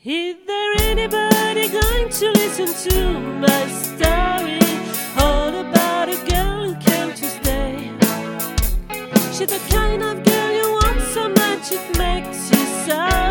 Is there anybody going to listen to my story? All about a girl who came to stay. She's the kind of girl you want so much it makes you sorry.